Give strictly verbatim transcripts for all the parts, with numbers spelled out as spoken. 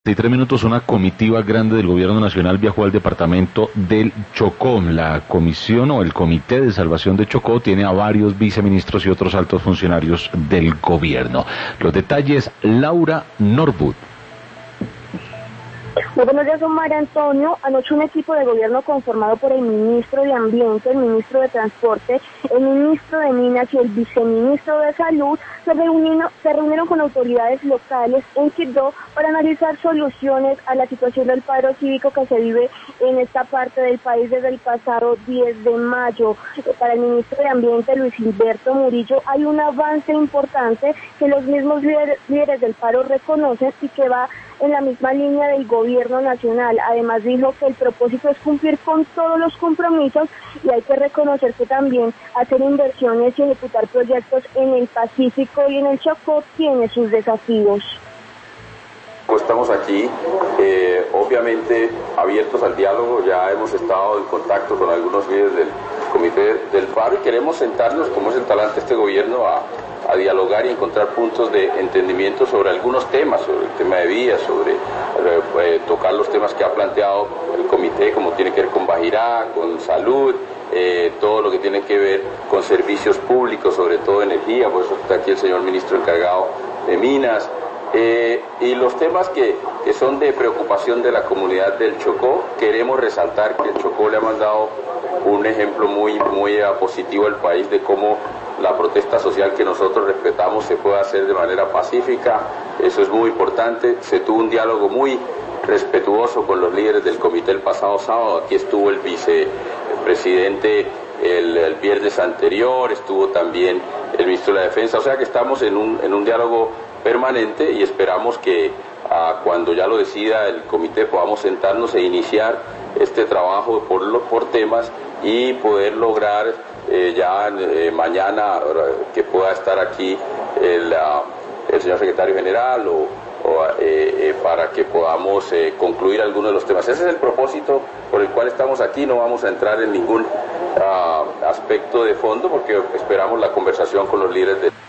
Y tres minutos, una comitiva grande del gobierno nacional viajó al departamento del Chocó. La comisión o el comité de salvación de Chocó tiene a varios viceministros y otros altos funcionarios del gobierno. Los detalles, Laura Norwood. Muy buenos días, don María Antonio. Anoche un equipo de gobierno conformado por el ministro de Ambiente, el ministro de Transporte, el ministro de Minas y el viceministro de Salud se reunieron, se reunieron con autoridades locales en Quibdó para analizar soluciones a la situación del paro cívico que se vive en esta parte del país desde el pasado diez de mayo. Para el ministro de Ambiente, Luis Gilberto Murillo, hay un avance importante que los mismos líderes, líderes del paro reconocen y que va en la misma línea del gobierno nacional. Además dijo que el propósito es cumplir con todos los compromisos y hay que reconocer que también hacer inversiones y ejecutar proyectos en el Pacífico y en el Chocó tiene sus desafíos. Estamos aquí, eh, obviamente abiertos al diálogo, ya hemos estado en contacto con algunos líderes del comité del paro y queremos sentarnos, como es el talante de este gobierno, a, a dialogar y encontrar puntos de entendimiento sobre algunos temas, sobre el tema de vías, sobre eh, tocar los temas que ha planteado el comité, como tiene que ver con Bajirá, con salud, eh, todo lo que tiene que ver con servicios públicos, sobre todo energía, por eso está aquí el señor ministro encargado de Minas. Eh, y los temas que, que son de preocupación de la comunidad del Chocó, queremos resaltar que el Chocó le ha mandado un ejemplo muy, muy positivo al país de cómo la protesta social que nosotros respetamos se puede hacer de manera pacífica. Eso es muy importante. Se tuvo un diálogo muy respetuoso con los líderes del comité el pasado sábado. Aquí estuvo el vicepresidente el, el viernes anterior, estuvo también el ministro de la Defensa, o sea que estamos en un, en un diálogo permanente y esperamos que uh, cuando ya lo decida el comité podamos sentarnos e iniciar este trabajo por, lo, por temas y poder lograr eh, ya eh, mañana que pueda estar aquí el, uh, el señor secretario general o, o eh, eh, para que podamos eh, concluir algunos de los temas. Ese es el propósito por el cual estamos aquí, no vamos a entrar en ningún uh, aspecto de fondo porque esperamos la conversación con los líderes de...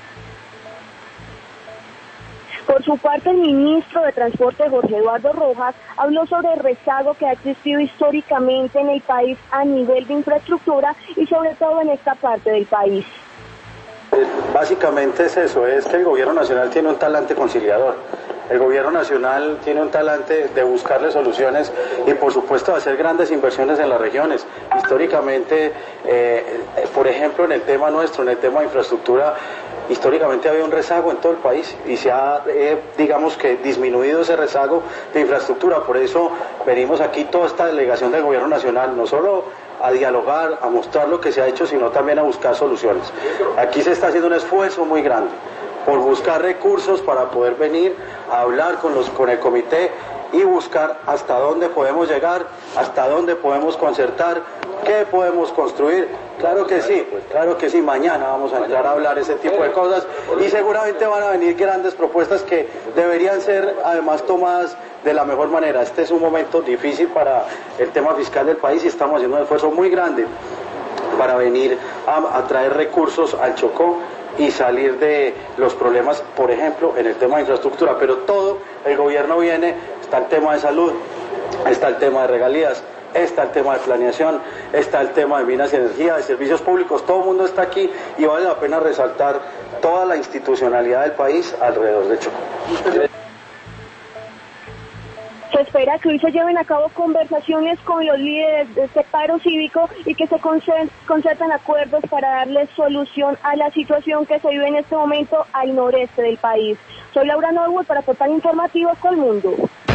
Por su parte, el ministro de Transporte, Jorge Eduardo Rojas, habló sobre el rezago que ha existido históricamente en el país a nivel de infraestructura y sobre todo en esta parte del país. Básicamente es eso, es que el gobierno nacional tiene un talante conciliador. El gobierno nacional tiene un talante de buscarle soluciones y por supuesto de hacer grandes inversiones en las regiones. Históricamente, eh, por ejemplo, en el tema nuestro, en el tema de infraestructura, históricamente había un rezago en todo el país y se ha, eh, digamos que, disminuido ese rezago de infraestructura. Por eso venimos aquí toda esta delegación del gobierno nacional, no solo a dialogar, a mostrar lo que se ha hecho, sino también a buscar soluciones. Aquí se está haciendo un esfuerzo muy grande por buscar recursos para poder venir a hablar con, los, con el comité y buscar hasta dónde podemos llegar, hasta dónde podemos concertar, qué podemos construir. Claro que sí, claro que sí, mañana vamos a entrar a hablar ese tipo de cosas y seguramente van a venir grandes propuestas que deberían ser además tomadas de la mejor manera. Este es un momento difícil para el tema fiscal del país y estamos haciendo un esfuerzo muy grande para venir a, a traer recursos al Chocó y salir de los problemas, por ejemplo, en el tema de infraestructura, pero todo el gobierno viene, está el tema de salud, está el tema de regalías, está el tema de planeación, está el tema de minas y energía, de servicios públicos, todo el mundo está aquí y vale la pena resaltar toda la institucionalidad del país alrededor de Chocó. Se espera que hoy se lleven a cabo conversaciones con los líderes de este paro cívico y que se concerten acuerdos para darle solución a la situación que se vive en este momento al noreste del país. Soy Laura Norwood para Portal Informativo Colmundo.